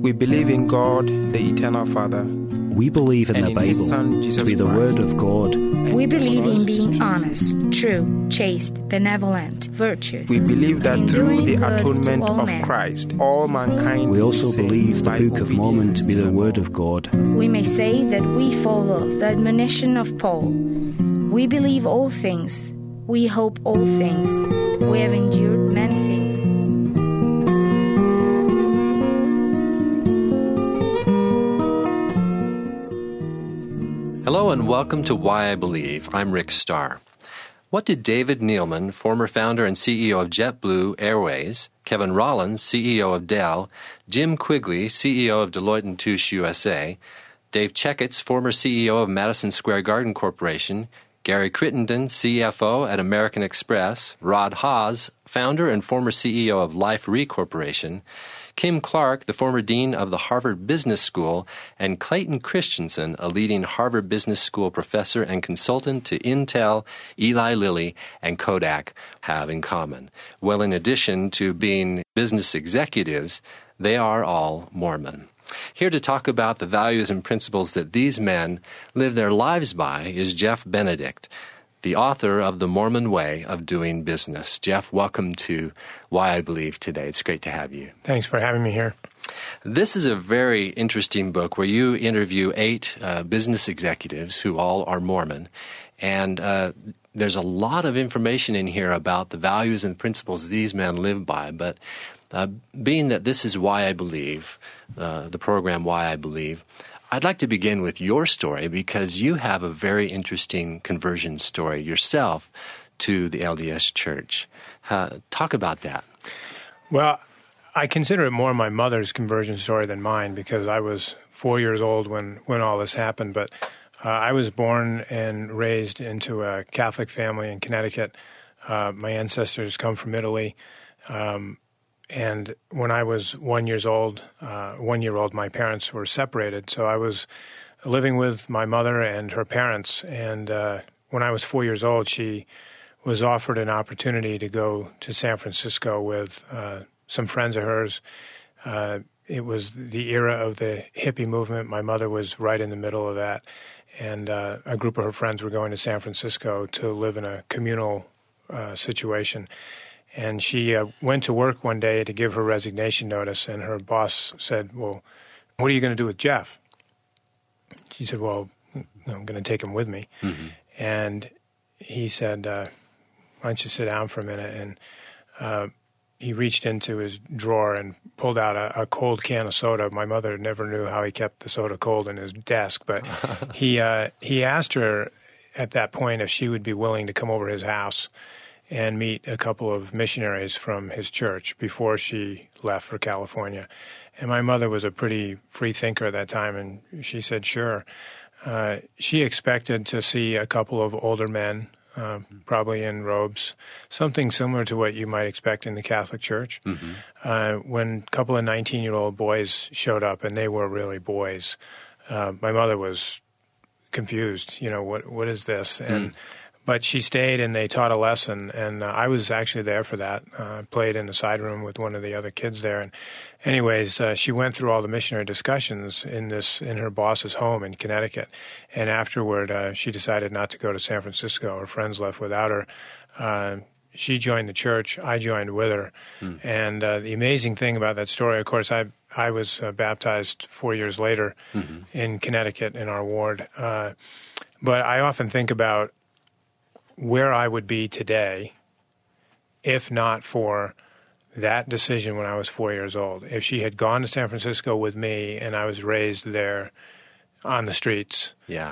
We believe in God, the eternal Father. We believe in the Bible to be the Word of God. We believe in being honest, true, chaste, benevolent, virtuous. We believe that through the good atonement to all of men. Christ, all mankind We is also saved believe the by Book of Mormon obedience to be the the Word law. of God. We may say that we follow the admonition of Paul. We believe all things. We hope all things. We have endured many things. Hello and welcome to Why I Believe. I'm Rick Starr. What did David Neeleman, former founder and CEO of JetBlue Airways, Kevin Rollins, CEO of Dell, Jim Quigley, CEO of Deloitte & Touche USA, Dave Checketts, former CEO of Madison Square Garden Corporation, Gary Crittenden, CFO at American Express, Rod Haas, founder and former CEO of Life Re Corporation, Kim Clark, the former dean of the Harvard Business School, and Clayton Christensen, a leading Harvard Business School professor and consultant to Intel, Eli Lilly, and Kodak, have in common? Well, in addition to being business executives, they are all Mormon. Here to talk about the values and principles that these men live their lives by is Jeff Benedict, the author of The Mormon Way of Doing Business. Jeff, welcome to Why I Believe today. It's great to have you. Thanks for having me here. This is a very interesting book where you interview 8 business executives who all are Mormon. And there's a lot of information in here about the values and principles these men live by. But being that this is Why I Believe, the program Why I Believe, I'd like to begin with your story because you have a very interesting conversion story yourself to the LDS Church. Talk about that. Well, I consider it more my mother's conversion story than mine because I was 4 years old when all this happened. But I was born and raised into a Catholic family in Connecticut. My ancestors come from Italy. And when I was 1 year old, my parents were separated. So I was living with my mother and her parents. And when I was 4 years old, she was offered an opportunity to go to San Francisco with some friends of hers. It was the era of the hippie movement. My mother was right in the middle of that. And a group of her friends were going to San Francisco to live in a communal situation. And she went to work one day to give her resignation notice, and her boss said, well, what are you going to do with Jeff? She said, well, I'm going to take him with me. Mm-hmm. And he said, why don't you sit down for a minute? And he reached into his drawer and pulled out a cold can of soda. My mother never knew how he kept the soda cold in his desk, but he asked her at that point if she would be willing to come over his house and meet a couple of missionaries from his church before she left for California. And my mother was a pretty free thinker at that time, and she said, sure. She expected to see a couple of older men, probably in robes, something similar to what you might expect in the Catholic Church. Mm-hmm. When a couple of 19-year-old boys showed up, and they were really boys, my mother was confused. What is this? And but she stayed, and they taught a lesson, and I was actually there for that. I played in the side room with one of the other kids there. And anyways, she went through all the missionary discussions in her boss's home in Connecticut. And afterward, she decided not to go to San Francisco. Her friends left without her. She joined the church. I joined with her. And the amazing thing about that story, of course, I was baptized 4 years later in Connecticut in our ward. But I often think about where I would be today if not for that decision when I was 4 years old. If she had gone to San Francisco with me and I was raised there on the streets,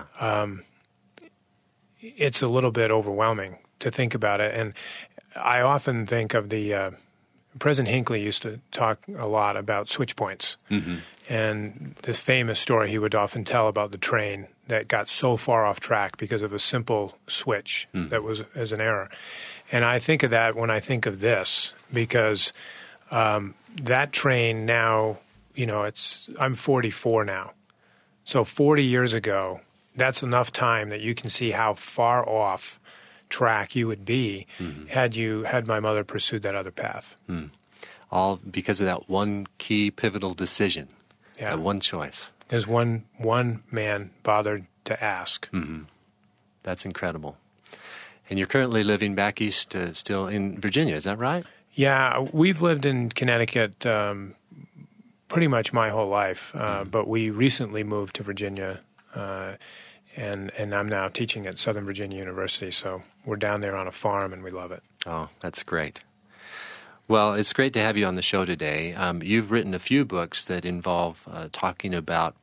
it's a little bit overwhelming to think about it. And I often think of President Hinckley used to talk a lot about switch points. Mm-hmm. And this famous story he would often tell about the train that got so far off track because of a simple switch that was as an error. And I think of that when I think of this because that train now, I'm 44 now. So 40 years ago, that's enough time that you can see how far off track you would be had my mother pursued that other path. All because of that one key pivotal decision. Yeah. That one choice. As one man bothered to ask. Mm-hmm. That's incredible. And you're currently living back east, still in Virginia, is that right? Yeah, we've lived in Connecticut pretty much my whole life, but we recently moved to Virginia, and I'm now teaching at Southern Virginia University, so we're down there on a farm, and we love it. Oh, that's great. Well, it's great to have you on the show today. You've written a few books that involve talking about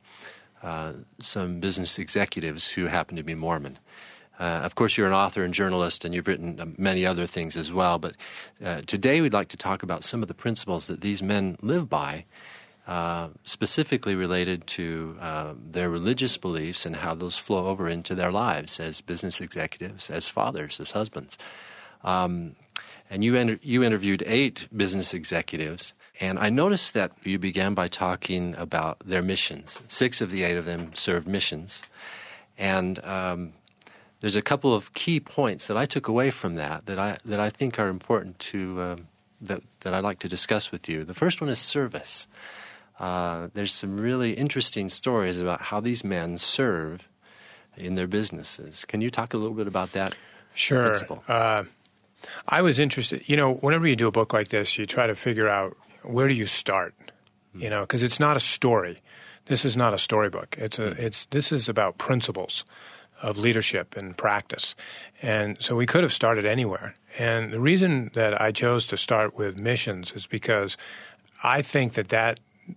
some business executives who happen to be Mormon. Of course, you're an author and journalist, and you've written many other things as well. But today we'd like to talk about some of the principles that these men live by, specifically related to their religious beliefs and how those flow over into their lives as business executives, as fathers, as husbands. And you interviewed 8 business executives, and I noticed that you began by talking about their missions. 6 of the 8 of them served missions. And there's a couple of key points that I took away from that I think are important to that I'd like to discuss with you. The first one is service. There's some really interesting stories about how these men serve in their businesses. Can you talk a little bit about that principle? Sure. I was interested. Whenever you do a book like this, you try to figure out where do you start. Because it's not a story. This is not a storybook. This is about principles of leadership and practice. And so we could have started anywhere. And the reason that I chose to start with missions is because I think that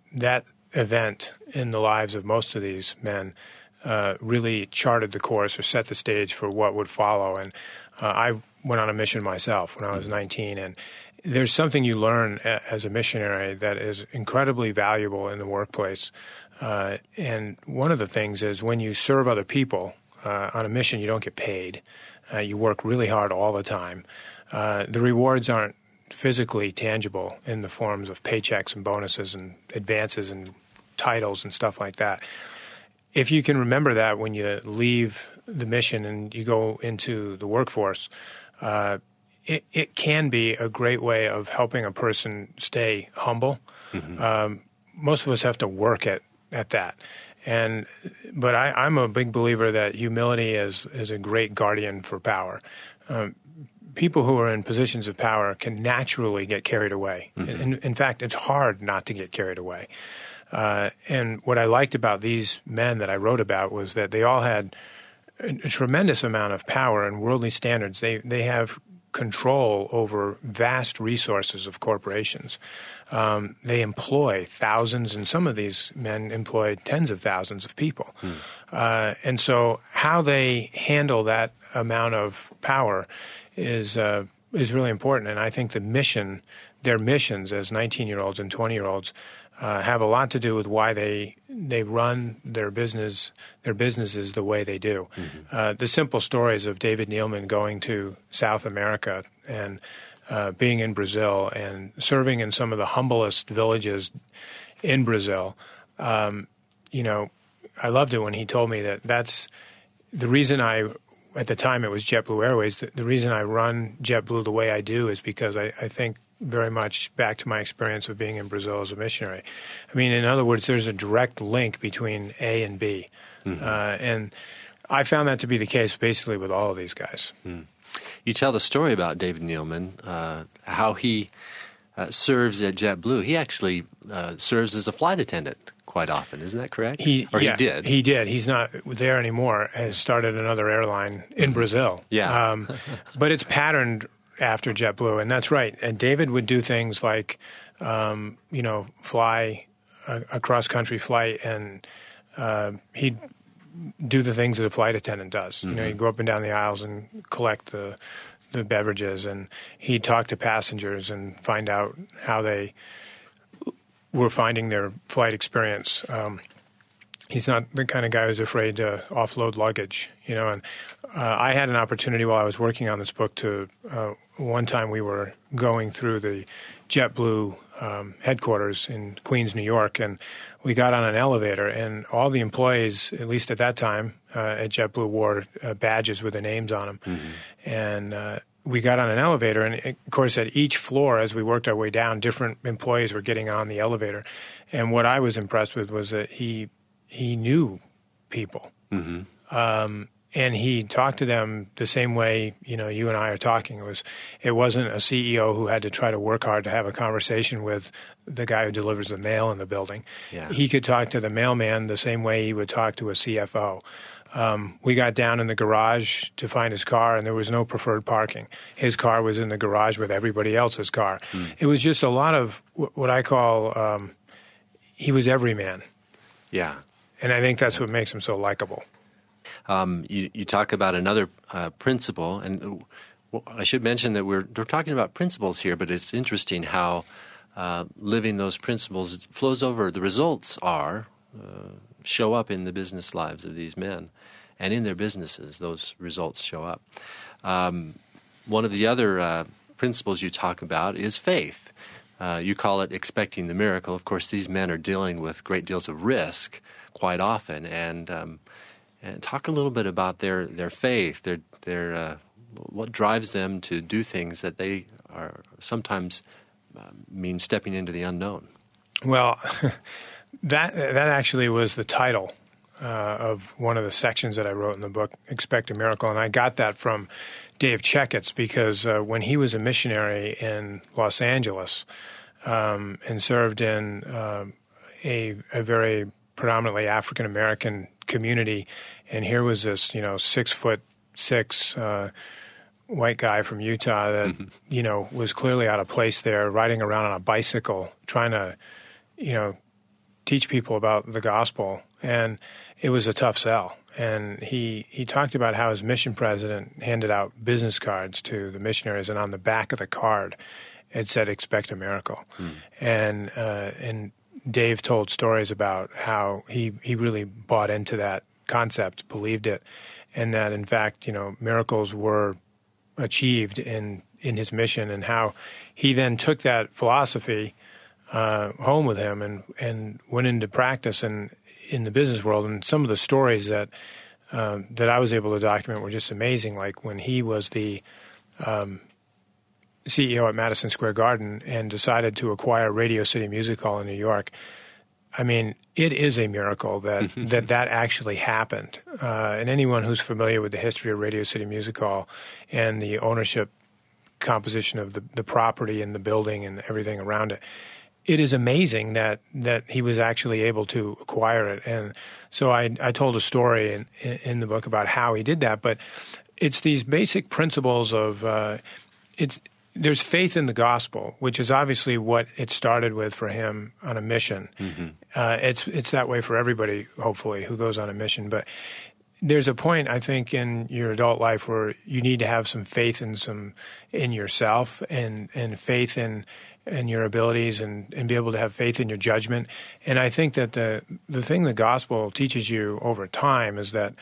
event in the lives of most of these men really charted the course or set the stage for what would follow. And I went on a mission myself when I was 19. And there's something you learn as a missionary that is incredibly valuable in the workplace. And one of the things is when you serve other people, on a mission, you don't get paid. You work really hard all the time. The rewards aren't physically tangible in the forms of paychecks and bonuses and advances and titles and stuff like that. If you can remember that when you leave the mission and you go into the workforce, it can be a great way of helping a person stay humble. Mm-hmm. Most of us have to work at that. But I'm a big believer that humility is a great guardian for power. People who are in positions of power can naturally get carried away. Mm-hmm. In fact, it's hard not to get carried away. And what I liked about these men that I wrote about was that they all had a tremendous amount of power and worldly standards. They have control over vast resources of corporations. They employ thousands, and some of these men employ tens of thousands of people. And so how they handle that amount of power is really important. And I think their missions as 19-year-olds and 20-year-olds have a lot to do with why they run their businesses the way they do. Mm-hmm. The simple stories of David Neeleman going to South America and being in Brazil and serving in some of the humblest villages in Brazil. I loved it when he told me that's the reason at the time it was JetBlue Airways, the reason I run JetBlue the way I do is because I think very much back to my experience of being in Brazil as a missionary. I mean, in other words, there's a direct link between A and B. Mm-hmm. And I found that to be the case basically with all of these guys. Mm. You tell the story about David Neeleman, how he serves at JetBlue. He actually serves as a flight attendant quite often. Isn't that correct? He did. He did. He's not there anymore. Has started another airline in Brazil. Yeah. But it's patterned after JetBlue, and that's right. And David would do things like, fly a cross-country flight, and he'd do the things that a flight attendant does. Mm-hmm. He'd go up and down the aisles and collect the beverages, and he'd talk to passengers and find out how they were finding their flight experience. He's not the kind of guy who's afraid to offload luggage, and I had an opportunity while I was working on this book to one time we were going through the JetBlue headquarters in Queens, New York, and we got on an elevator, and all the employees, at least at that time, at JetBlue wore badges with their names on them. Mm-hmm. And we got on an elevator, and of course at each floor as we worked our way down, different employees were getting on the elevator. And what I was impressed with was that he knew people. And he talked to them the same way, you and I are talking. It wasn't a CEO who had to try to work hard to have a conversation with the guy who delivers the mail in the building. Yeah. He could talk to the mailman the same way he would talk to a CFO. We got down in the garage to find his car, and there was no preferred parking. His car was in the garage with everybody else's car. It was just a lot of what I call he was everyman. Yeah. And I think that's what makes him so likable. You talk about another principle, and I should mention that we're talking about principles here, but it's interesting how living those principles flows over. The results show up in the business lives of these men, and in their businesses, those results show up. One of the other principles you talk about is faith. You call it expecting the miracle. Of course, these men are dealing with great deals of risk quite often, and talk a little bit about their faith, their what drives them to do things that they are sometimes mean stepping into the unknown. Well, that actually was the title of one of the sections that I wrote in the book, Expect a Miracle, and I got that from Dave Checketts because when he was a missionary in Los Angeles and served in a very predominantly African American community, and here was this 6'6" white guy from Utah that was clearly out of place there, riding around on a bicycle, trying to teach people about the gospel, and it was a tough sell. And he talked about how his mission president handed out business cards to the missionaries, and on the back of the card it said "Expect a miracle." And Dave told stories about how he really bought into that concept, believed it, and that in fact miracles were achieved in his mission, and how he then took that philosophy home with him and went into practice in the business world. And some of the stories that I was able to document were just amazing. Like when he was the CEO at Madison Square Garden and decided to acquire Radio City Music Hall in New York. I mean, it is a miracle that that actually happened. And anyone who's familiar with the history of Radio City Music Hall and the ownership composition of the property and the building and everything around it, it is amazing that he was actually able to acquire it. And so I told a story in the book about how he did that. But it's these basic principles of there's faith in the gospel, which is obviously what it started with for him on a mission. It's that way for everybody, hopefully, who goes on a mission. But there's a point, I think, in your adult life where you need to have some faith in yourself and faith in your abilities and be able to have faith in your judgment. And I think that the thing the gospel teaches you over time is that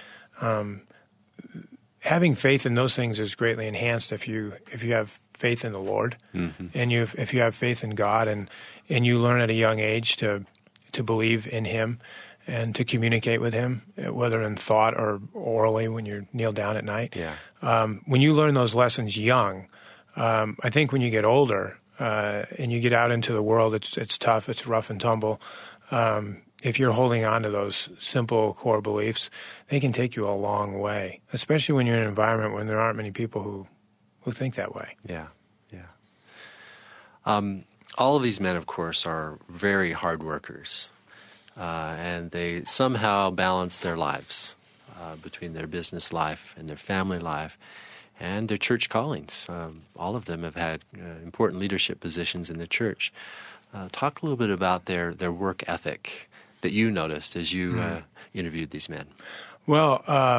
having faith in those things is greatly enhanced if you have faith in the Lord, and if you have faith in God, and you learn at a young age to believe in Him and to communicate with Him, whether in thought or orally when you kneel down at night. When you learn those lessons young, I think when you get older and you get out into the world, it's tough, it's rough and tumble. If you're holding on to those simple core beliefs, they can take you a long way, especially when you're in an environment when there aren't many people who think that way. Yeah. All of these men, of course, are very hard workers, and they somehow balance their lives between their business life and their family life and their church callings. All of them have had important leadership positions in the church. Talk a little bit about their work ethic that you noticed as you interviewed these men. Well,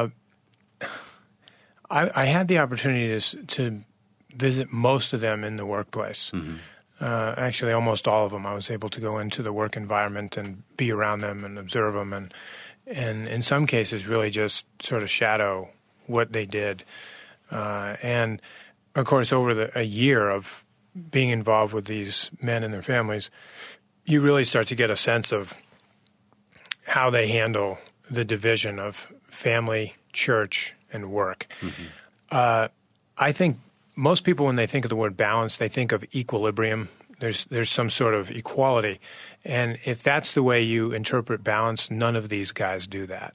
I had the opportunity to visit most of them in the workplace. Actually, almost all of them. I was able to go into the work environment and be around them and observe them, and in some cases really just sort of shadow what they did. And, of course, over a year of being involved with these men and their families, you really start to get a sense of how they handle the division of family, church, and work. I think most people, when they think of the word balance, they think of equilibrium. There's some sort of equality. And if that's the way you interpret balance, none of these guys do that.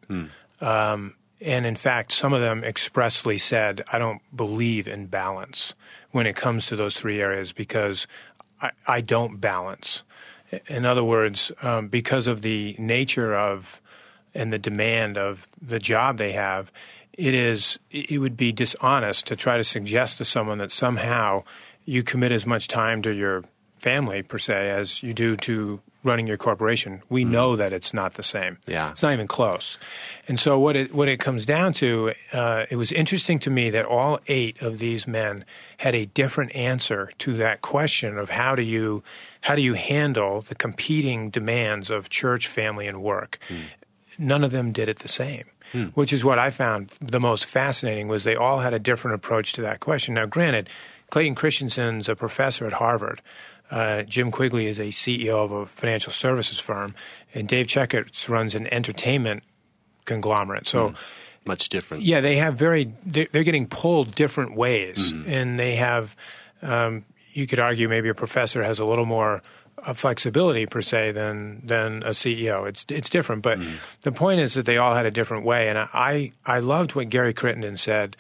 And in fact, some of them expressly said, I don't believe in balance when it comes to those three areas because I don't balance. In other words, because of the nature of and the demand of the job they have, it would be dishonest to try to suggest to someone that somehow you commit as much time to your family, per se, as you do to running your corporation. We know that it's not the same. Yeah. It's not even close. And so what it comes down to, it was interesting to me that all 8 of these men had a different answer to that question of how do you handle the competing demands of church, family, and work. None of them did it the same, which is what I found the most fascinating, was they all had a different approach to that question. Now, granted, Clayton Christensen's a professor at Harvard. Jim Quigley is a CEO of a financial services firm, and Dave Checketts runs an entertainment conglomerate. So much different. Yeah, they have they're getting pulled different ways, and they have. You could argue maybe a professor has a little more flexibility per se than a CEO. It's different, but the point is that they all had a different way, and I loved what Gary Crittenden said.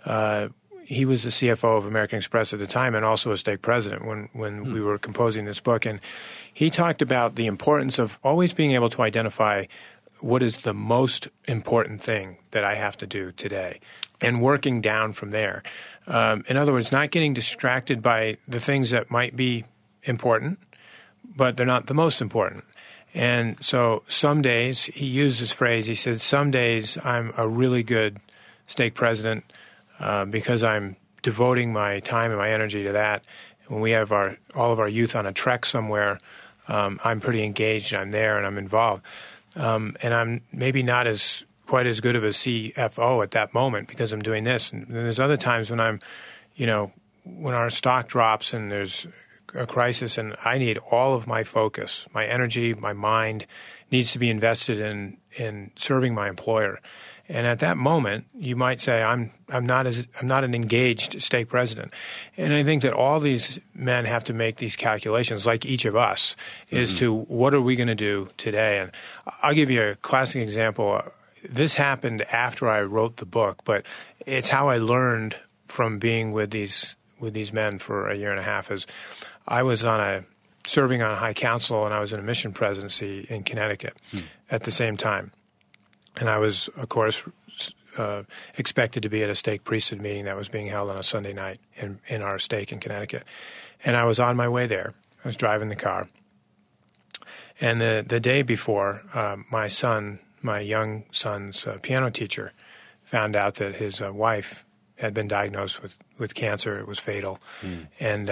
He was the CFO of American Express at the time and also a stake president when we were composing this book. And he talked about the importance of always being able to identify what is the most important thing that I have to do today and working down from there. In other words, not getting distracted by the things that might be important, but they're not the most important. And so some days, he used this phrase, he said, some days I'm a really good stake president because I'm devoting my time and my energy to that. When we have all of our youth on a trek somewhere, I'm pretty engaged. I'm there and I'm involved. And I'm maybe not quite as good of a CFO at that moment because I'm doing this. And there's other times when when our stock drops and there's a crisis and I need all of my focus, my energy, my mind needs to be invested in serving my employer. And at that moment, you might say, I'm not an engaged stake president. And I think that all these men have to make these calculations, like each of us, as to what are we going to do today. And I'll give you a classic example. This happened after I wrote the book, but it's how I learned from being with these men for a year and a half. Is I was serving on high council, and I was in a mission presidency in Connecticut at the same time. And I was, of course, expected to be at a stake priesthood meeting that was being held on a Sunday night in our stake in Connecticut. And I was on my way there. I was driving the car. And the day before, my young son's piano teacher found out that his wife had been diagnosed with cancer. It was fatal. And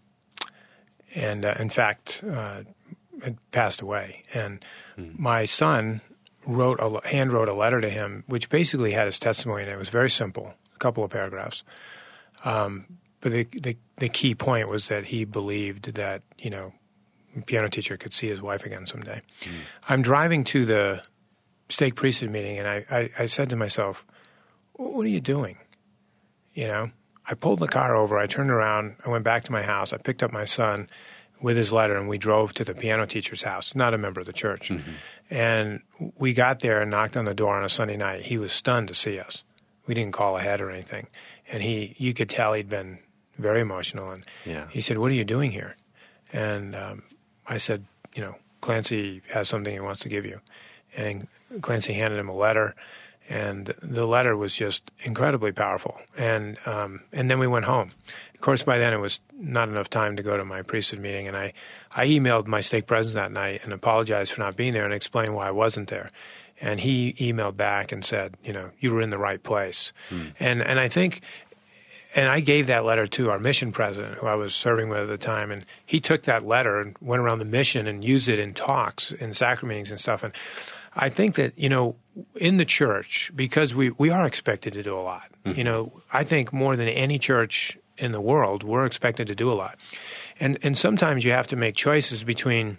in fact, had passed away. And my son hand wrote a letter to him, which basically had his testimony, and it was very simple, a couple of paragraphs. But the key point was that he believed that, a piano teacher could see his wife again someday. I'm driving to the stake priesthood meeting, and I said to myself, what are you doing? I pulled the car over, I turned around, I went back to my house, I picked up my son with his letter, and we drove to the piano teacher's house, not a member of the church. And we got there and knocked on the door on a Sunday night. He was stunned to see us. We didn't call ahead or anything. And you could tell he'd been very emotional. And he said, what are you doing here? And I said, Clancy has something he wants to give you. And Clancy handed him a letter. And the letter was just incredibly powerful. And then we went home. Of course, by then it was not enough time to go to my priesthood meeting. And I emailed my stake president that night and apologized for not being there and explained why I wasn't there. And he emailed back and said, you were in the right place. And I think, and I gave that letter to our mission president, who I was serving with at the time. And he took that letter and went around the mission and used it in talks, in sacrament meetings and stuff. And I think that, in the church, because we are expected to do a lot. I think more than any church in the world, we're expected to do a lot. And sometimes you have to make choices between,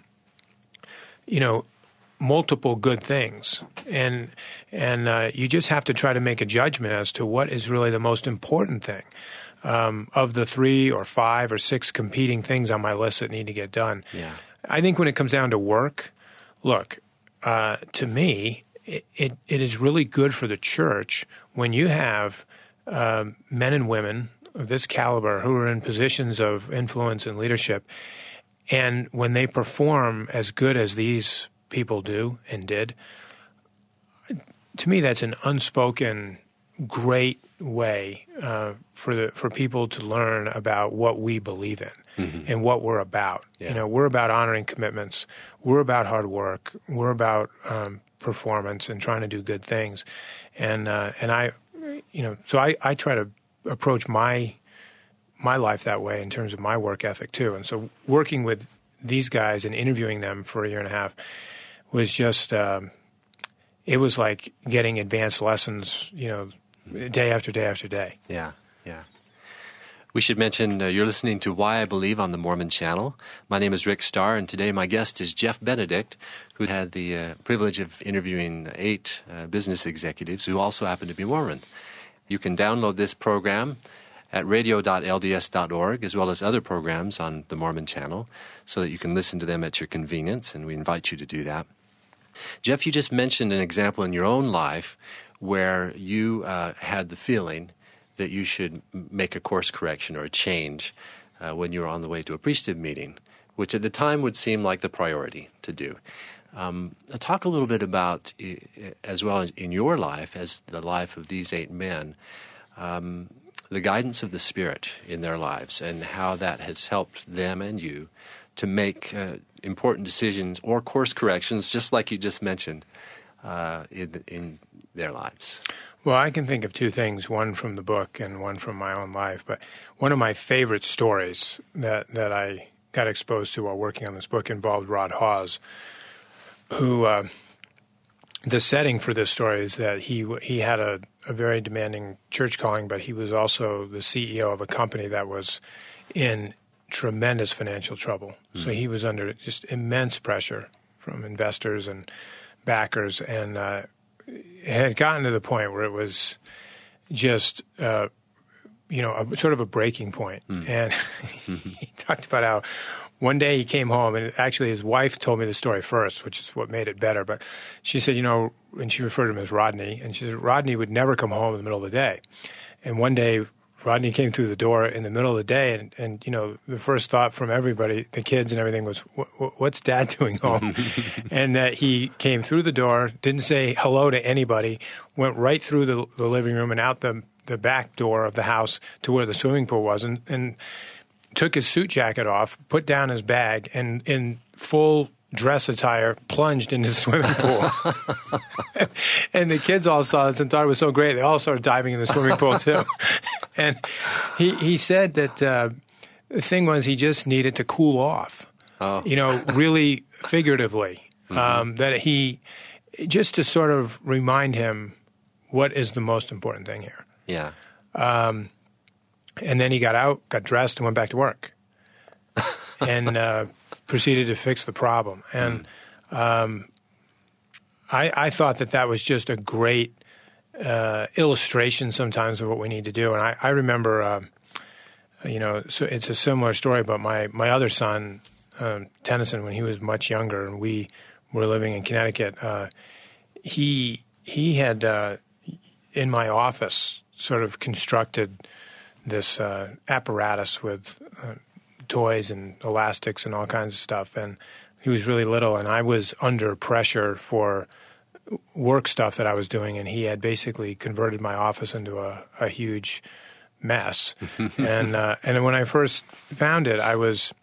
multiple good things. And you just have to try to make a judgment as to what is really the most important thing. of the 3 or 5 or 6 competing things on my list that need to get done. Yeah. I think when it comes down to work, look, to me, it is really good for the church when you have men and women of this caliber who are in positions of influence and leadership, and when they perform as good as these people do and did, to me that's an unspoken great way for people to learn about what we believe in and what we're about. Yeah. You know, we're about honoring commitments. We're about hard work. We're about performance and trying to do good things. And I, you know, so I try to approach my life that way in terms of my work ethic too. And so working with these guys and interviewing them for a year and a half was just it was like getting advanced lessons, you know, day after day after day. Yeah, yeah. We should mention you're listening to Why I Believe on the Mormon Channel. My name is Rick Starr, and today my guest is Jeff Benedict, who had the privilege of interviewing 8 business executives who also happen to be Mormon. You can download this program at radio.lds.org, as well as other programs on the Mormon Channel, so that you can listen to them at your convenience, and we invite you to do that. Jeff, you just mentioned an example in your own life where you had the feeling that you should make a course correction or a change when you were on the way to a priesthood meeting, which at the time would seem like the priority to do. Talk a little bit about, as well in your life as the life of these 8 men, the guidance of the Spirit in their lives and how that has helped them and you to make important decisions or course corrections, just like you just mentioned, in their lives. Well, I can think of 2 things, one from the book and one from my own life. But one of my favorite stories that I got exposed to while working on this book involved Rod Hawes, who the setting for this story is that he had a very demanding church calling, but he was also the CEO of a company that was in tremendous financial trouble. So he was under just immense pressure from investors and backers, and it had gotten to the point where it was just, you know, sort of a breaking point. And he talked about how one day he came home, and actually his wife told me the story first, which is what made it better. But she said, you know, and she referred to him as Rodney, and she said Rodney would never come home in the middle of the day. And one day Rodney came through the door in the middle of the day, and you know, the first thought from everybody, the kids and everything, was, what's Dad doing home? And that he came through the door, didn't say hello to anybody, went right through the living room and out the back door of the house to where the swimming pool was, and took his suit jacket off, put down his bag, and in full dress attire plunged into the swimming pool. And the kids all saw this and thought it was so great. They all started diving in the swimming pool too. And he said that the thing was he just needed to cool off, you know, really figuratively, that he, just to sort of remind him what is the most important thing here. Yeah. And then he got out, got dressed, and went back to work, and proceeded to fix the problem. And I thought that was just a great illustration sometimes of what we need to do. And I remember, you know, so it's a similar story, but my other son, Tennyson, when he was much younger and we were living in Connecticut, he had in my office sort of constructed this apparatus with toys and elastics and all kinds of stuff. And he was really little, and I was under pressure for work stuff that I was doing, and he had basically converted my office into a huge mess. And when I first found it, I was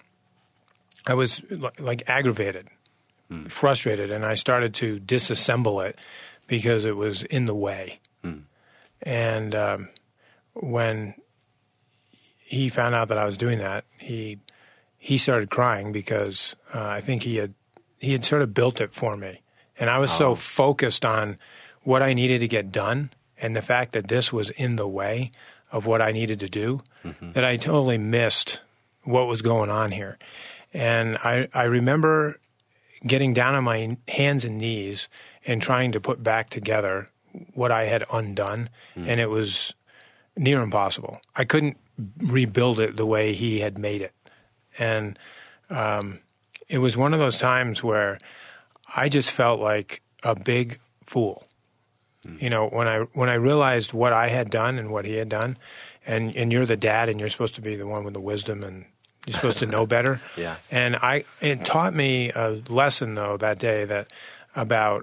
like aggravated, frustrated, and I started to disassemble it because it was in the way. And when he found out that I was doing that, he started crying because I think he had sort of built it for me. And I was so focused on what I needed to get done and the fact that this was in the way of what I needed to do that I totally missed what was going on here. And I remember getting down on my hands and knees and trying to put back together what I had undone, and it was near impossible. I couldn't rebuild it the way he had made it. And it was one of those times where I just felt like a big fool. You know, when I realized what I had done and what he had done, and you're the dad and you're supposed to be the one with the wisdom and you're supposed to know better. Yeah. And it taught me a lesson, though, that day about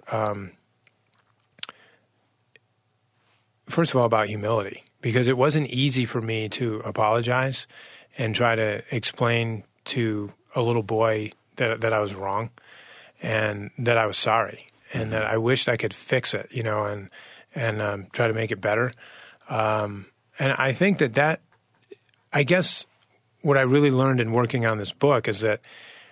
first of all, about humility, because it wasn't easy for me to apologize and try to explain to a little boy that I was wrong and that I was sorry and that I wished I could fix it, you know, and try to make it better. And I think that I guess what I really learned in working on this book is that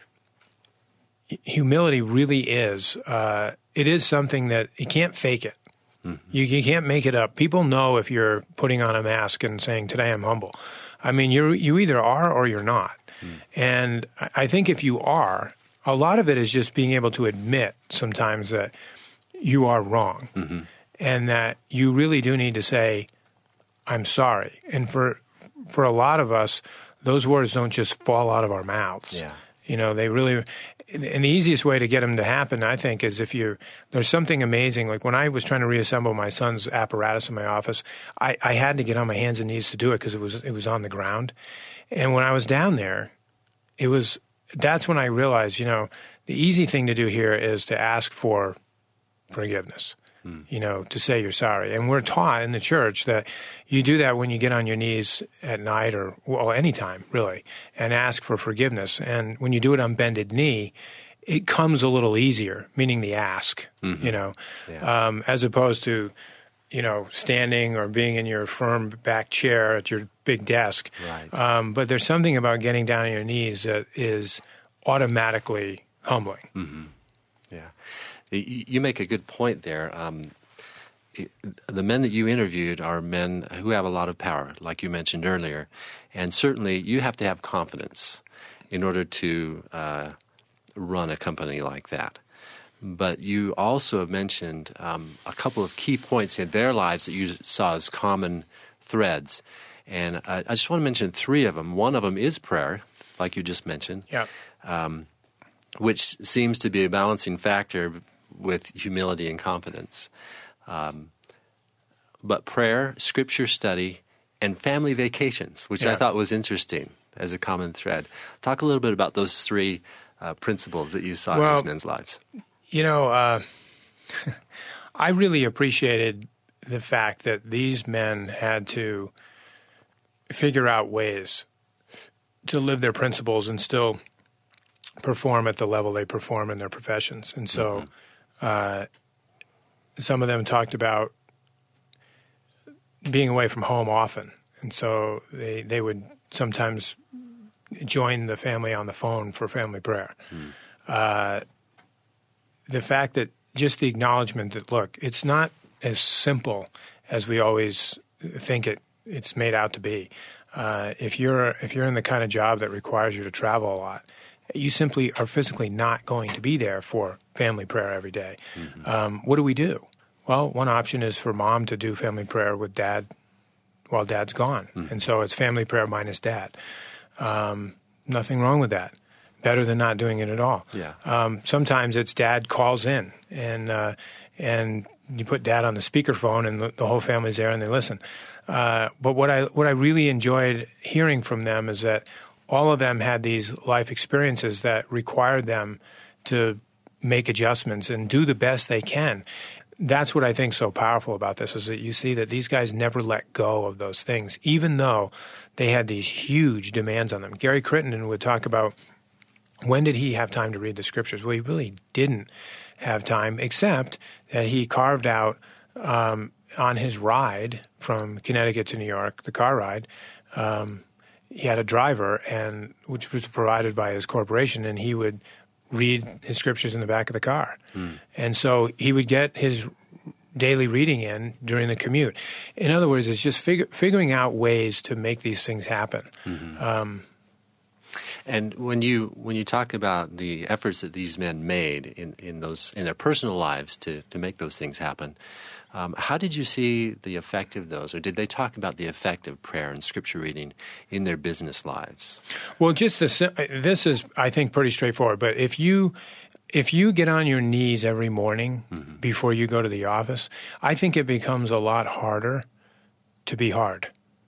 humility really is, it is something that you can't fake it. You can't make it up. People know if you're putting on a mask and saying, today I'm humble. I mean, you either are or you're not. And I think if you are, a lot of it is just being able to admit sometimes that you are wrong and that you really do need to say, I'm sorry. And for a lot of us, those words don't just fall out of our mouths. Yeah. You know, they really – and the easiest way to get them to happen, I think, is if there's something amazing. Like when I was trying to reassemble my son's apparatus in my office, I had to get on my hands and knees to do it because it was on the ground. And when I was down there, that's when I realized, you know, the easy thing to do here is to ask for forgiveness. You know, to say you're sorry. And we're taught in the church that you do that when you get on your knees at night or, well, anytime, really, and ask for forgiveness. And when you do it on bended knee, it comes a little easier, meaning the ask, you know, as opposed to, you know, standing or being in your firm back chair at your big desk. Right. But there's something about getting down on your knees that is automatically humbling. Yeah. You make a good point there. The men that you interviewed are men who have a lot of power, like you mentioned earlier. And certainly you have to have confidence in order to run a company like that. But you also have mentioned a couple of key points in their lives that you saw as common threads. And I just want to mention three of them. One of them is prayer, like you just mentioned, which seems to be a balancing factor with humility and confidence. But prayer, scripture study, and family vacations, which I thought was interesting as a common thread. Talk a little bit about those three principles that you saw in these men's lives. You know, I really appreciated the fact that these men had to figure out ways to live their principles and still perform at the level they perform in their professions. And so some of them talked about being away from home often. And so they would sometimes join the family on the phone for family prayer. The fact that just the acknowledgement that, look, it's not as simple as we always think it's made out to be. If you're in the kind of job that requires you to travel a lot, you simply are physically not going to be there for family prayer every day. What do we do? Well, one option is for mom to do family prayer with dad while dad's gone. And so it's family prayer minus dad. Nothing wrong with that. Better than not doing it at all. Sometimes it's dad calls in and you put dad on the speakerphone and the whole family's there and they listen. But what I really enjoyed hearing from them is that all of them had these life experiences that required them to make adjustments and do the best they can. That's what I think is so powerful about this, is that you see that these guys never let go of those things, even though they had these huge demands on them. Gary Crittenden would talk about, when did he have time to read the scriptures? Well, he really didn't have time, except that he carved out on his ride from Connecticut to New York, the car ride, he had a driver, which was provided by his corporation, and he would read his scriptures in the back of the car. And so he would get his daily reading in during the commute. In other words, it's just figuring out ways to make these things happen. And when you talk about the efforts that these men made in their personal lives to make those things happen, How did you see the effect of those, or did they talk about the effect of prayer and Scripture reading in their business lives? Well, this is, I think, pretty straightforward. But if you get on your knees every morning before you go to the office, I think it becomes a lot harder to be hard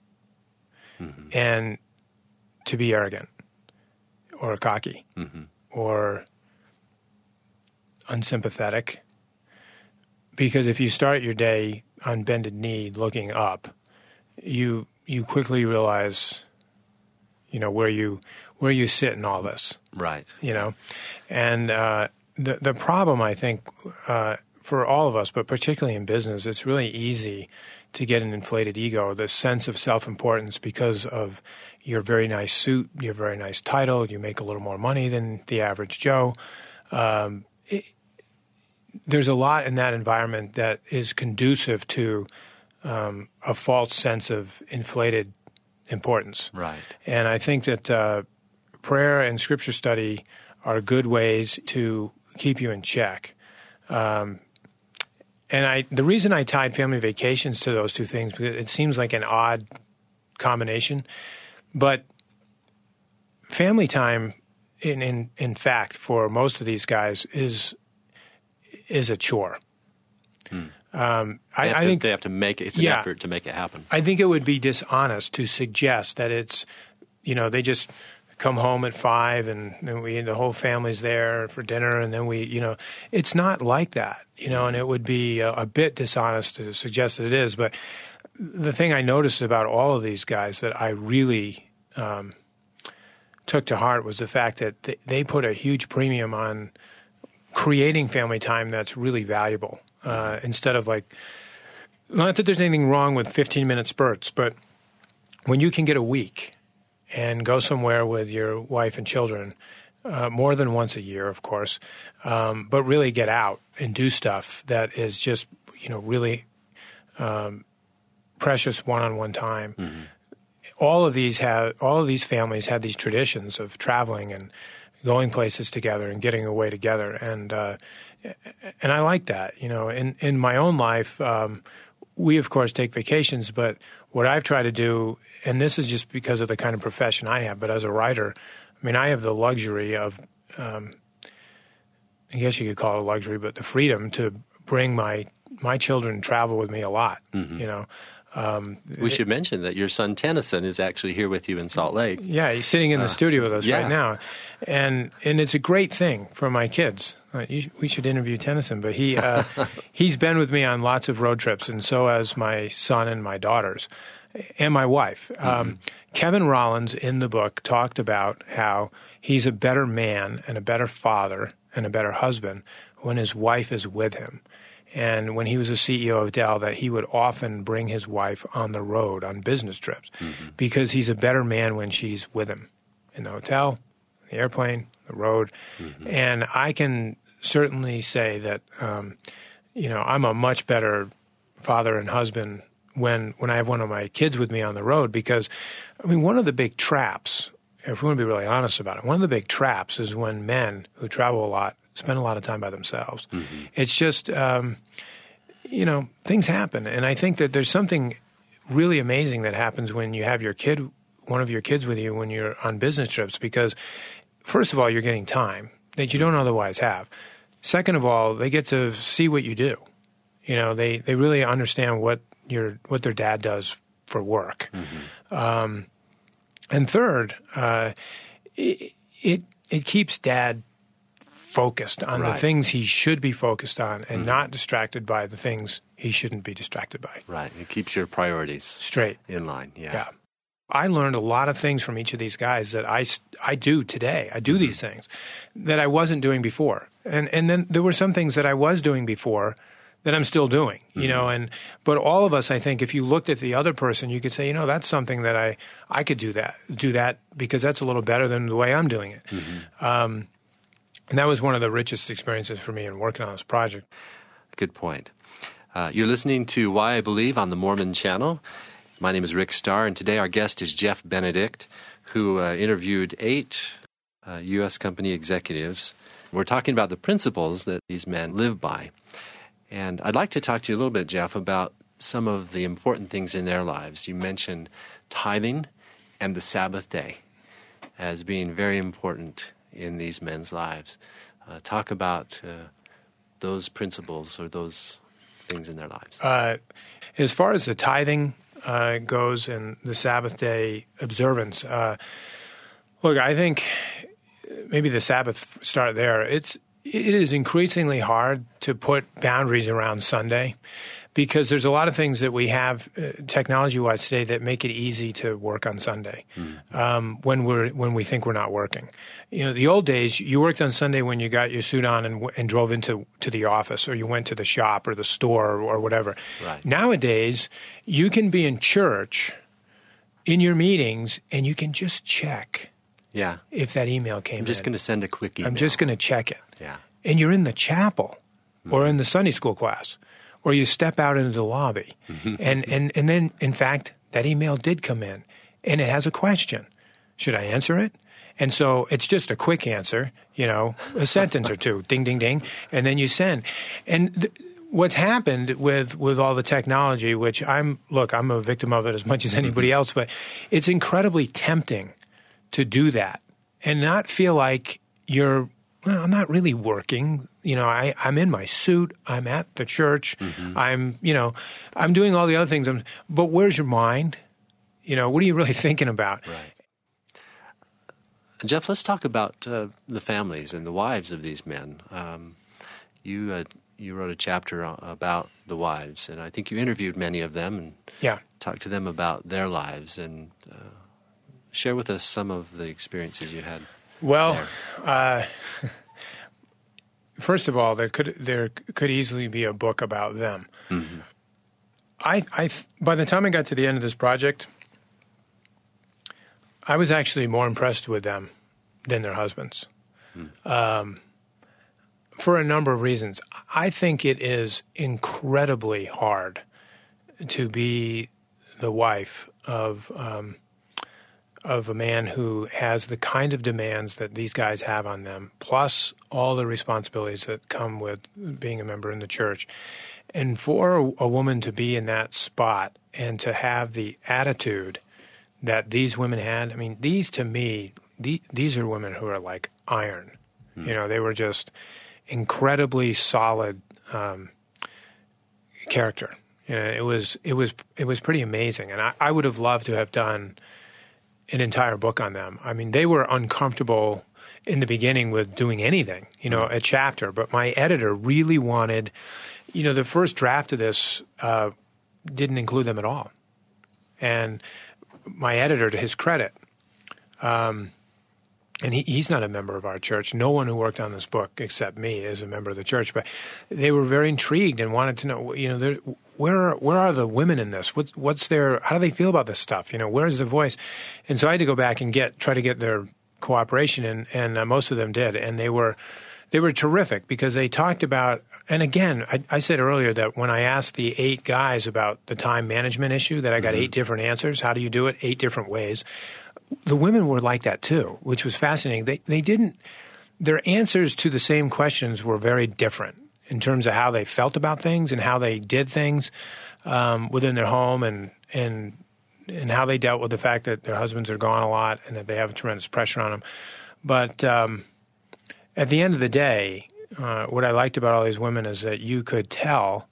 and to be arrogant or cocky or unsympathetic. Because if you start your day on bended knee looking up, you quickly realize, where you sit in all this. Right. And the problem, I think, for all of us, but particularly in business, it's really easy to get an inflated ego, this sense of self-importance because of your very nice suit, your very nice title, you make a little more money than the average Joe. There's a lot in that environment that is conducive to a false sense of inflated importance. Right. And I think that prayer and Scripture study are good ways to keep you in check. And the reason I tied family vacations to those two things, because it seems like an odd combination, but family time, in fact, for most of these guys is a chore. I think they have to make it. It's an effort to make it happen. I think it would be dishonest to suggest that it's, they just come home at 5 and the whole family's there for dinner and then it's not like that, and it would be a bit dishonest to suggest that it is. But the thing I noticed about all of these guys that I really took to heart was the fact that they put a huge premium on creating family time that's really valuable, instead of not that there's anything wrong with 15-minute spurts, but when you can get a week and go somewhere with your wife and children, more than once a year, of course, but really get out and do stuff that is just, really precious one-on-one time. Mm-hmm. All of these families had these traditions of traveling and going places together and getting away together, and I like that. In my own life, we of course take vacations, but what I've tried to do, and this is just because of the kind of profession I have, but as a writer, I have the luxury of, I guess you could call it a luxury, but the freedom to bring my children travel with me a lot. Mm-hmm. We should mention that your son Tennyson is actually here with you in Salt Lake. Yeah, he's sitting in the studio with us right now, and it's a great thing for my kids. We should interview Tennyson, but he's been with me on lots of road trips, and so has my son and my daughters, and my wife. Mm-hmm. Kevin Rollins in the book talked about how he's a better man and a better father and a better husband when his wife is with him. And when he was a CEO of Dell, that he would often bring his wife on the road on business trips because he's a better man when she's with him in the hotel, the airplane, the road. Mm-hmm. And I can certainly say that, I'm a much better father and husband when I have one of my kids with me on the road because, one of the big traps, if we want to be really honest about it, one of the big traps is when men who travel a lot spend a lot of time by themselves. Mm-hmm. It's just, things happen. And I think that there's something really amazing that happens when you have one of your kids with you when you're on business trips because, first of all, you're getting time that you don't otherwise have. Second of all, they get to see what you do. They really understand what their dad does for work. Mm-hmm. And third, it keeps dad focused on the things he should be focused on and not distracted by the things he shouldn't be distracted by. Right. It keeps your priorities straight in line. Yeah. I learned a lot of things from each of these guys that I do today. I do these things that I wasn't doing before. And then there were some things that I was doing before that I'm still doing, but all of us, I think, if you looked at the other person, you could say, that's something that I could do that because that's a little better than the way I'm doing it. Mm-hmm. And that was one of the richest experiences for me in working on this project. Good point. You're listening to Why I Believe on the Mormon Channel. My name is Rick Starr, and today our guest is Jeff Benedict, who interviewed 8 U.S. company executives. We're talking about the principles that these men live by. And I'd like to talk to you a little bit, Jeff, about some of the important things in their lives. You mentioned tithing and the Sabbath day as being very important in these men's lives. Talk about those principles or those things in their lives. As far as the tithing goes and the Sabbath day observance, look, I think maybe the Sabbath start there. It is increasingly hard to put boundaries around Sunday because there's a lot of things that we have technology-wise today that make it easy to work on Sunday when we think we're not working. The old days, you worked on Sunday when you got your suit on and drove into the office, or you went to the shop or the store or whatever. Right. Nowadays, you can be in church in your meetings and you can just check if that email came in. I'm just going to send a quick email. I'm just going to check it. Yeah. And you're in the chapel or in the Sunday school class, or you step out into the lobby. And then, in fact, that email did come in, and it has a question. Should I answer it? And so it's just a quick answer, a sentence or two, ding, ding, ding, and then you send. And what's happened with all the technology, which I'm a victim of it as much as anybody else, but it's incredibly tempting to do that and not feel like I'm not really working. I'm in my suit. I'm at the church. I'm doing all the other things. But where's your mind? What are you really thinking about? Right. Jeff, let's talk about the families and the wives of these men. You wrote a chapter about the wives, and I think you interviewed many of them and talked to them about their lives. And share with us some of the experiences you had. Well, first of all, there could easily be a book about them. Mm-hmm. I by the time I got to the end of this project, I was actually more impressed with them than their husbands, for a number of reasons. I think it is incredibly hard to be the wife of a man who has the kind of demands that these guys have on them, plus all the responsibilities that come with being a member in the church. And for a woman to be in that spot and to have the attitude that these women had, these to me, these are women who are like iron. They were just incredibly solid character. It was pretty amazing. And I would have loved to have done an entire book on them. They were uncomfortable in the beginning with doing anything, a chapter. But my editor really wanted, the first draft of this didn't include them at all. And my editor, to his credit, and he's not a member of our church. No one who worked on this book except me is a member of the church. But they were very intrigued and wanted to know, where are the women in this? What's their? How do they feel about this stuff? Where's their voice? And so I had to go back and try to get their cooperation, and most of them did, and they were terrific because they talked about. And again, I said earlier that when I asked the 8 guys about the time management issue, that I got 8 different answers. How do you do it? 8 different ways. The women were like that too, which was fascinating. They didn't. Their answers to the same questions were very different in terms of how they felt about things and how they did things within their home, and how they dealt with the fact that their husbands are gone a lot and that they have tremendous pressure on them. But at the end of the day, what I liked about all these women is that you could tell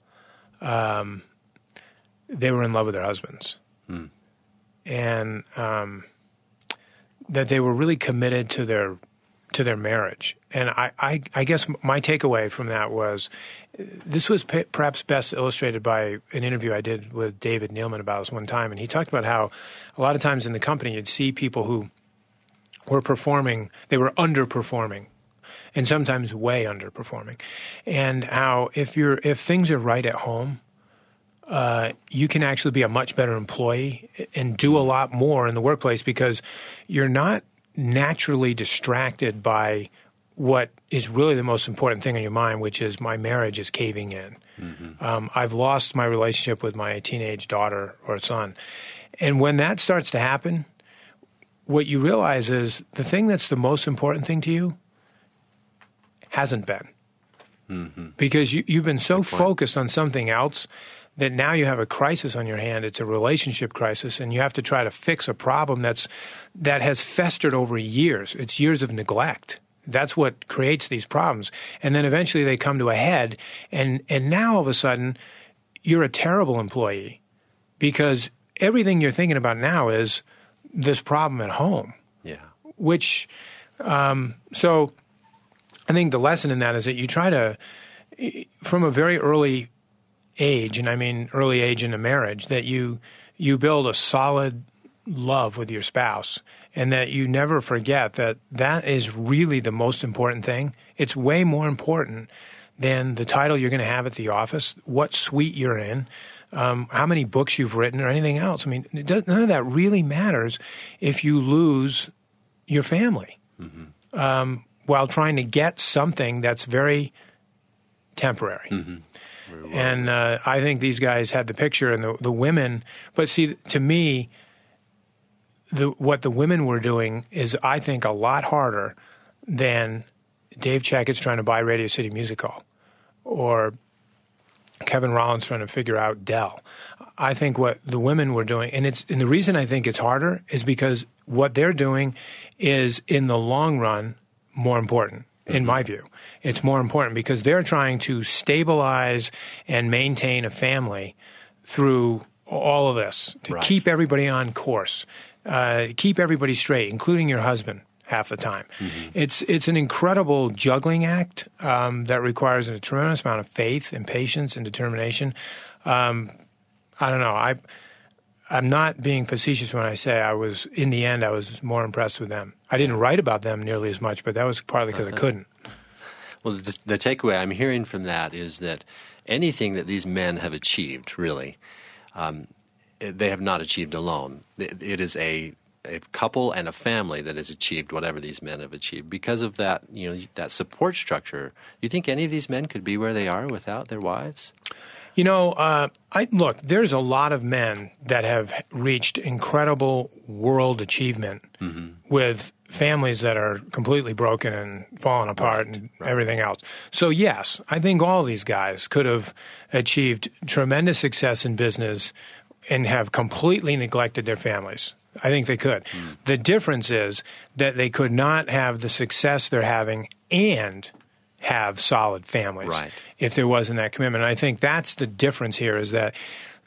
they were in love with their husbands, and that they were really committed to their marriage. And I guess my takeaway from that was this was perhaps best illustrated by an interview I did with David Neilman about this one time. And he talked about how a lot of times in the company you'd see people who were performing, they were underperforming, and sometimes way underperforming. And how if things are right at home, you can actually be a much better employee and do a lot more in the workplace because you're not naturally distracted by what is really the most important thing on your mind, which is my marriage is caving in. Mm-hmm. I've lost my relationship with my teenage daughter or son. And when that starts to happen, what you realize is the thing that's the most important thing to you hasn't been. because you've been so focused on something else that now you have a crisis on your hand. It's a relationship crisis, and you have to try to fix a problem that has festered over years. It's years of neglect. That's what creates these problems. And then eventually they come to a head, and now all of a sudden you're a terrible employee because everything you're thinking about now is this problem at home. Yeah. Which, so I think the lesson in that is that you try to, from a very early age, and I mean early age in a marriage, that you build a solid love with your spouse, and that you never forget that is really the most important thing. It's way more important than the title you're going to have at the office, what suite you're in, how many books you've written, or anything else. I mean, none of that really matters if you lose your family while trying to get something that's very temporary. And I think these guys had the picture, and the women. But see, to me, what the women were doing is, I think, a lot harder than Dave Checkett's trying to buy Radio City Music Hall or Kevin Rollins trying to figure out Dell. I think what the women were doing, and the reason I think it's harder is because what they're doing is, in the long run, more important. In my view, it's more important because they're trying to stabilize and maintain a family through all of this, to keep everybody on course, keep everybody straight, including your husband half the time. It's an incredible juggling act that requires a tremendous amount of faith and patience and determination. I don't know. I'm not being facetious when I say in the end, I was more impressed with them. I didn't write about them nearly as much, but that was partly because I couldn't. Well, the takeaway I'm hearing from that is that anything that these men have achieved, really, they have not achieved alone. It is a couple and a family that has achieved whatever these men have achieved because of that, that support structure. You think any of these men could be where they are without their wives? Look, there's a lot of men that have reached incredible world achievement with families that are completely broken and falling apart and everything else. So, yes, I think all these guys could have achieved tremendous success in business and have completely neglected their families. I think they could. The difference is that they could not have the success they're having and have solid families if there wasn't that commitment. And I think that's the difference here, is that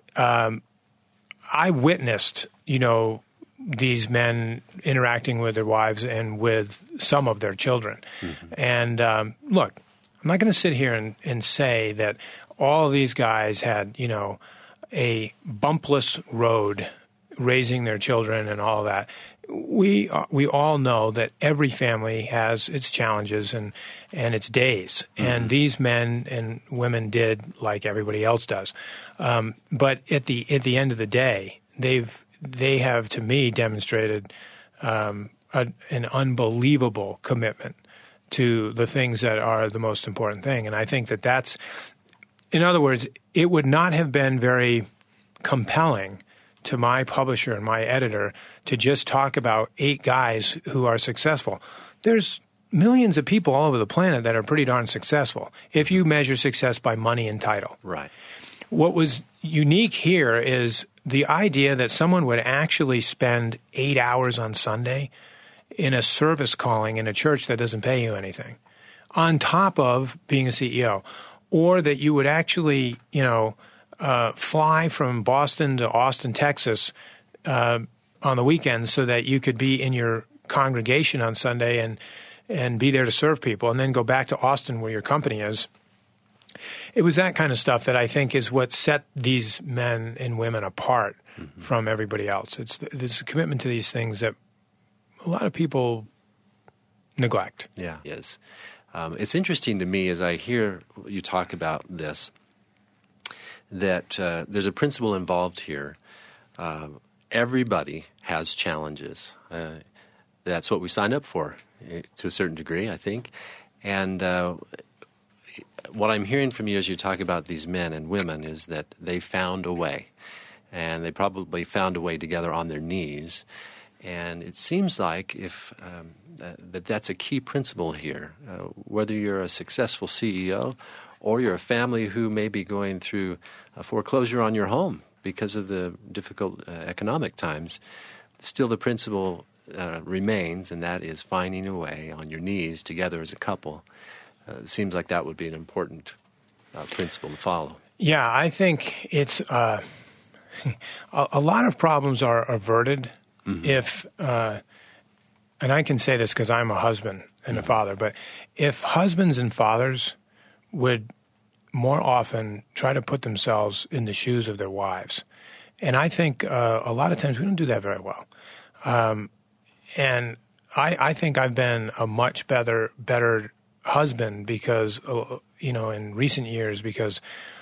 I witnessed, these men interacting with their wives and with some of their children. And look, I'm not going to sit here and say that all of these guys had, a bumpless road raising their children and all that. We all know that every family has its challenges and its days, and these men and women did like everybody else does. But at the end of the day, they have to me demonstrated an unbelievable commitment to the things that are the most important thing, and I think that's, in other words, it would not have been very compelling to my publisher and my editor to just talk about 8 guys who are successful. There's millions of people all over the planet that are pretty darn successful if you measure success by money and title. Right. What was unique here is the idea that someone would actually spend 8 hours on Sunday in a service calling in a church that doesn't pay you anything, on top of being a CEO, or that you would actually, fly from Boston to Austin, Texas on the weekends so that you could be in your congregation on Sunday and be there to serve people, and then go back to Austin where your company is. It was that kind of stuff that I think is what set these men and women apart from everybody else. It's a commitment to these things that a lot of people neglect. Yeah, yes. It's interesting to me as I hear you talk about this, that there's a principle involved here. Everybody has challenges. That's what we signed up for to a certain degree, I think. And what I'm hearing from you as you talk about these men and women is that they found a way. And they probably found a way together on their knees. And it seems like that's a key principle here. Whether you're a successful CEO or you're a family who may be going through a foreclosure on your home because of the difficult economic times, still the principle remains, and that is finding a way on your knees together as a couple. It seems like that would be an important principle to follow. Yeah, I think it's a lot of problems are averted if, and I can say this because I'm a husband and a father, but if husbands and fathers would more often try to put themselves in the shoes of their wives. And I think a lot of times we don't do that very well. And I think I've been a much better husband because, in recent years, because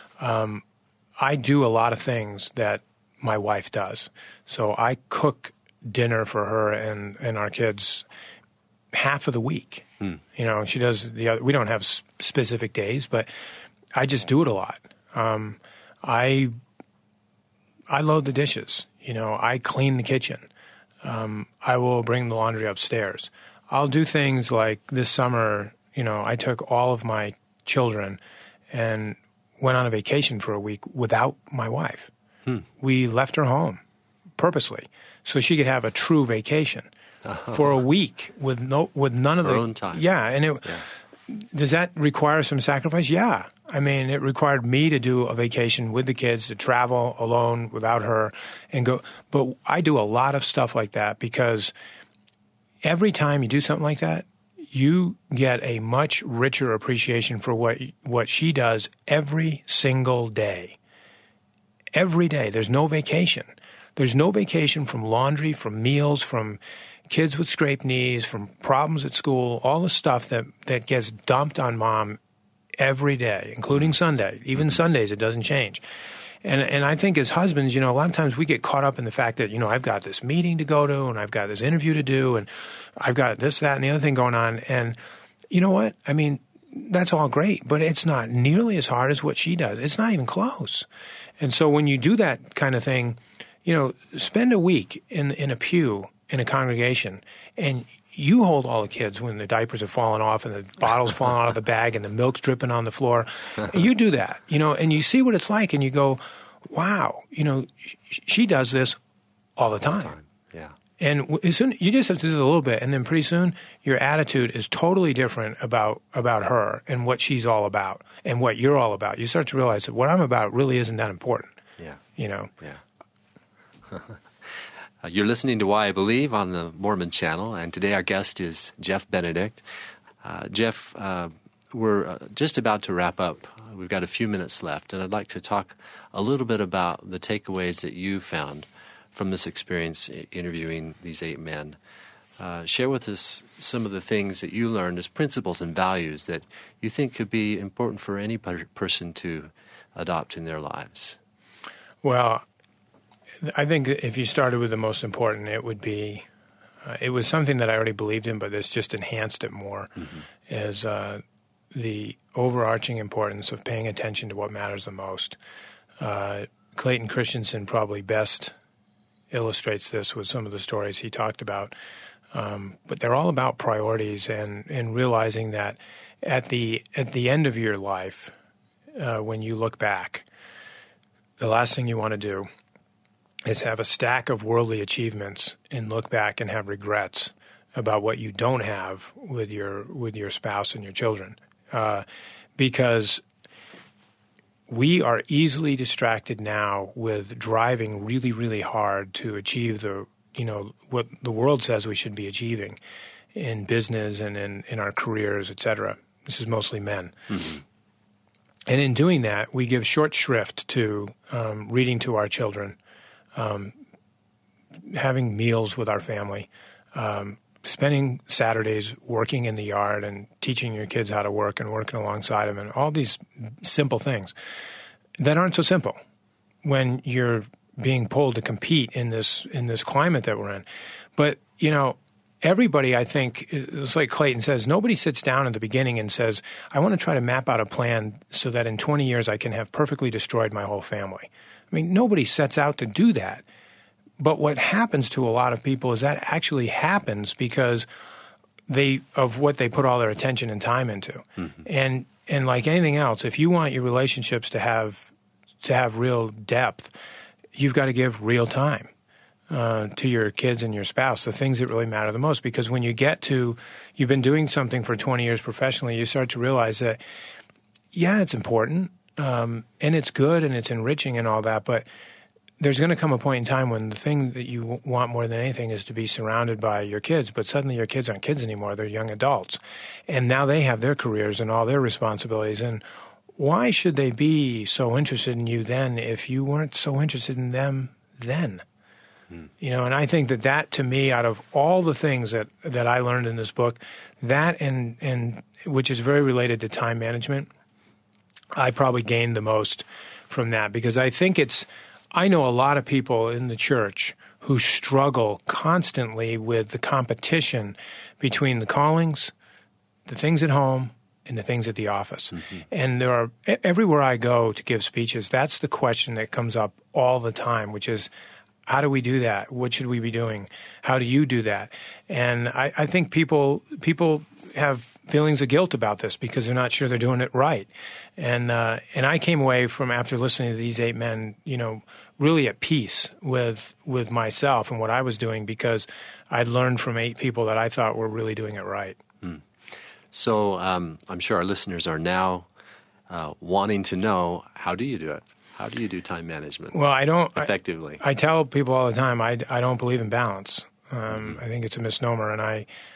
I do a lot of things that my wife does. So I cook dinner for her and our kids half of the week. She does the other. We don't have specific days, but I just do it a lot. I load the dishes. I clean the kitchen. I will bring the laundry upstairs. I'll do things like this summer, I took all of my children and went on a vacation for a week without my wife. We left her home purposely so she could have a true vacation for a week with none of her own time. Yeah, and does that require some sacrifice? Yeah. I mean, it required me to do a vacation with the kids, to travel alone without her and go. But I do a lot of stuff like that because every time you do something like that, you get a much richer appreciation for what she does every single day. Every day. There's no vacation. There's no vacation from laundry, from meals, from kids with scraped knees, from problems at school, all the stuff that gets dumped on mom every day, including Sunday. Even Sundays, it doesn't change. And I think as husbands, a lot of times we get caught up in the fact that, I've got this meeting to go to and I've got this interview to do and I've got this, that, and the other thing going on. And you know what? I mean, that's all great, but it's not nearly as hard as what she does. It's not even close. And so when you do that kind of thing, spend a week in a pew in a congregation and you hold all the kids when the diapers are falling off and the bottles falling out of the bag and the milk's dripping on the floor. And you do that, and you see what it's like and you go, wow, she does this all the time. Yeah. And as soon you just have to do it a little bit, and then pretty soon your attitude is totally different about her and what she's all about and what you're all about. You start to realize that what I'm about really isn't that important. Yeah. Yeah. You're listening to Why I Believe on the Mormon Channel, and today our guest is Jeff Benedict. Jeff, we're just about to wrap up. We've got a few minutes left, and I'd like to talk a little bit about the takeaways that you found from this experience interviewing these 8 men. Share with us some of the things that you learned as principles and values that you think could be important for any person to adopt in their lives. Well, I think if you started with the most important, it would be, it was something that I already believed in, but it's just enhanced it more, is the overarching importance of paying attention to what matters the most. Clayton Christensen probably best illustrates this with some of the stories he talked about. But they're all about priorities and realizing that at the end of your life, when you look back, the last thing you want to do is have a stack of worldly achievements and look back and have regrets about what you don't have with your spouse and your children, because we are easily distracted now with driving really, really hard to achieve what the world says we should be achieving in business and in our careers, et cetera. This is mostly men. Mm-hmm. And in doing that, we give short shrift to reading to our children, having meals with our family, spending Saturdays working in the yard and teaching your kids how to work and working alongside them, and all these simple things that aren't so simple when you're being pulled to compete in this climate that we're in. But, everybody, I think, it's like Clayton says, nobody sits down at the beginning and says, I want to try to map out a plan so that in 20 years I can have perfectly destroyed my whole family. I mean, nobody sets out to do that. But what happens to a lot of people is that actually happens because of what they put all their attention and time into. Mm-hmm. And like anything else, if you want your relationships to have real depth, you've got to give real time to your kids and your spouse, the things that really matter the most. Because when you get to, you've been doing something for 20 years professionally, you start to realize that, yeah, it's important, and it's good and it's enriching and all that, but there's going to come a point in time when the thing that you want more than anything is to be surrounded by your kids, but suddenly your kids aren't kids anymore, they're young adults. And now they have their careers and all their responsibilities, and why should they be so interested in you then if you weren't so interested in them then? You know, and I think that to me, out of all the things that I learned in this book, that and which is very related to time management, I probably gained the most from that, because I know a lot of people in the church who struggle constantly with the competition between the callings, the things at home, and the things at the office. Mm-hmm. And everywhere I go to give speeches, that's the question that comes up all the time, which is, how do we do that? What should we be doing? How do you do that? And I think people have feelings of guilt about this because they're not sure they're doing it right. And I came away from, after listening to these 8 men, you know, really at peace with myself and what I was doing, because I'd learned from 8 people that I thought were really doing it right. So I'm sure our listeners are now wanting to know, how do you do it? How do you do time management? Well, I don't effectively. I tell people all the time I don't believe in balance. I think it's a misnomer, and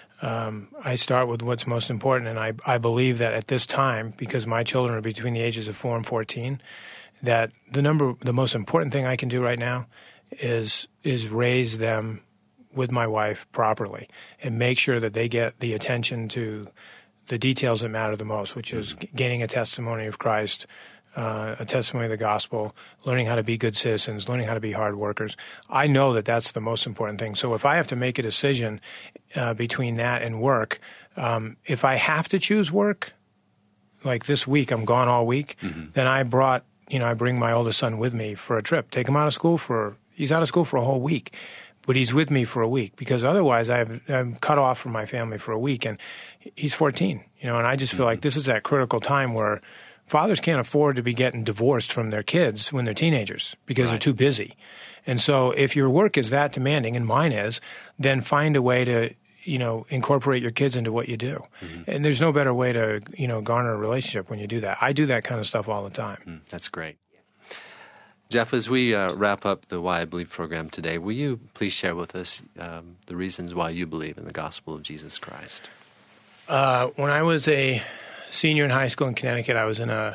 I start with what's most important. And I believe that at this time, because my children are between the ages of 4 and 14, that the most important thing I can do right now is raise them with my wife properly and make sure that they get the attention to the details that matter the most, which is gaining a testimony of Christ, a testimony of the gospel, learning how to be good citizens, learning how to be hard workers. I know that that's the most important thing. So if I have to make a decision between that and work, if I have to choose work, like this week, I'm gone all week, then I bring my oldest son with me for a trip, take him out of school he's out of school for a whole week, but he's with me for a week, because otherwise I'm cut off from my family for a week, and he's 14, and I just feel like this is that critical time where fathers can't afford to be getting divorced from their kids when they're teenagers because they're too busy. And so if your work is that demanding, and mine is, then find a way to, incorporate your kids into what you do. And there's no better way to, garner a relationship when you do that. I do that kind of stuff all the time. That's great. Jeff, as we wrap up the Why I Believe program today, will you please share with us the reasons why you believe in the gospel of Jesus Christ? When I was a senior in high school in Connecticut, I was in a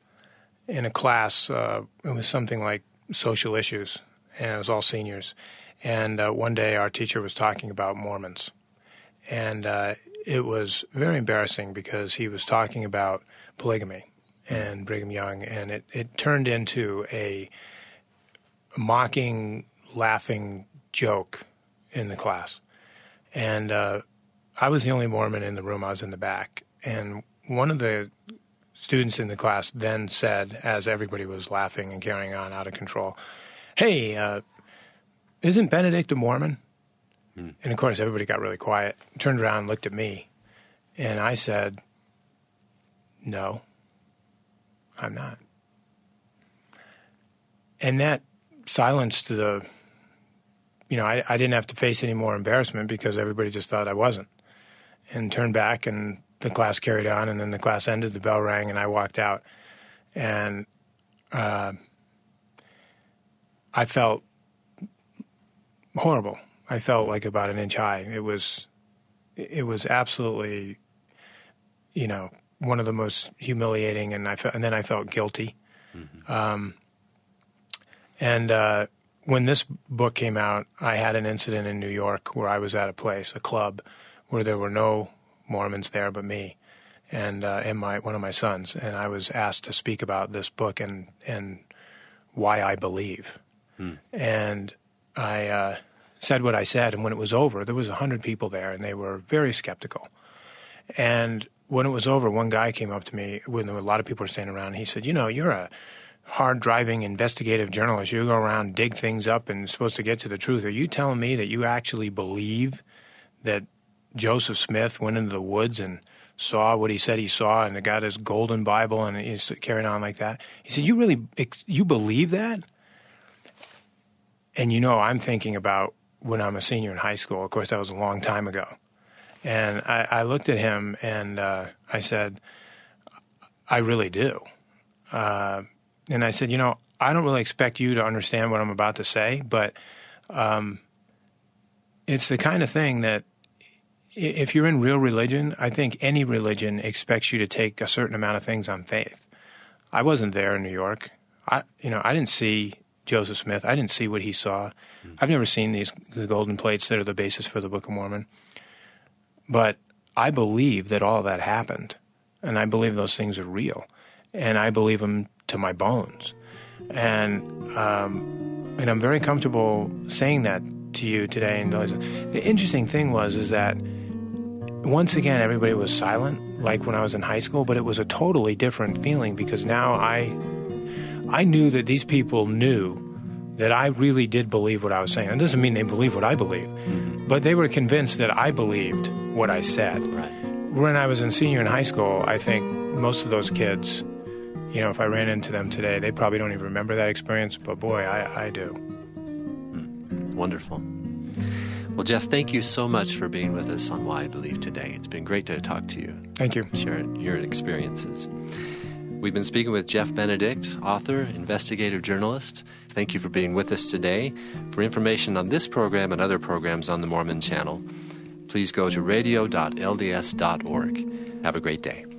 class. It was something like social issues, and it was all seniors. And one day our teacher was talking about Mormons. And it was very embarrassing because he was talking about polygamy and Brigham Young, and it turned into a mocking, laughing joke in the class. And I was the only Mormon in the room. I was in the back. And one of the students in the class then said, as everybody was laughing and carrying on out of control, "Hey, isn't Benedict a Mormon?" And, of course, everybody got really quiet, turned around and looked at me. And I said, "No, I'm not." And that silenced I didn't have to face any more embarrassment because everybody just thought I wasn't. And turned back, and the class carried on, and then the class ended, the bell rang, and I walked out. And I felt horrible. I felt like about an inch high. It was absolutely, one of the most humiliating, and then I felt guilty. When this book came out, I had an incident in New York where I was at a club, where there were no Mormons there but me and one of my sons, and I was asked to speak about this book and why I believe. And I said what I said, and when it was over, there was 100 people there, and they were very skeptical. And when it was over, one guy came up to me when a lot of people were standing around, and he said, "You're hard-driving investigative journalist. You go around, dig things up, and supposed to get to the truth. Are you telling me that you actually believe that Joseph Smith went into the woods and saw what he said he saw and got his golden Bible and he's carrying on like that? He said, you believe that? And I'm thinking about when I'm a senior in high school. Of course, that was a long time ago. And I looked at him and I said, I really do. And I said, I don't really expect you to understand what I'm about to say, but it's the kind of thing that if you're in real religion, I think any religion expects you to take a certain amount of things on faith. I wasn't there in New York. I didn't see Joseph Smith. I didn't see what he saw. I've never seen the golden plates that are the basis for the Book of Mormon. But I believe that all of that happened, and I believe those things are real, and I believe them to my bones. And I'm very comfortable saying that to you today. And the interesting thing is that once again, everybody was silent, like when I was in high school, but it was a totally different feeling because now I knew that these people knew that I really did believe what I was saying. It doesn't mean they believe what I believe, but they were convinced that I believed what I said. Right. When I was in senior in high school, I think most of those kids, if I ran into them today, they probably don't even remember that experience, but boy, I do. Wonderful. Well, Jeff, thank you so much for being with us on Why I Believe today. It's been great to talk to you. Thank you. Share your experiences. We've been speaking with Jeff Benedict, author, investigative journalist. Thank you for being with us today. For information on this program and other programs on the Mormon Channel, please go to radio.lds.org. Have a great day.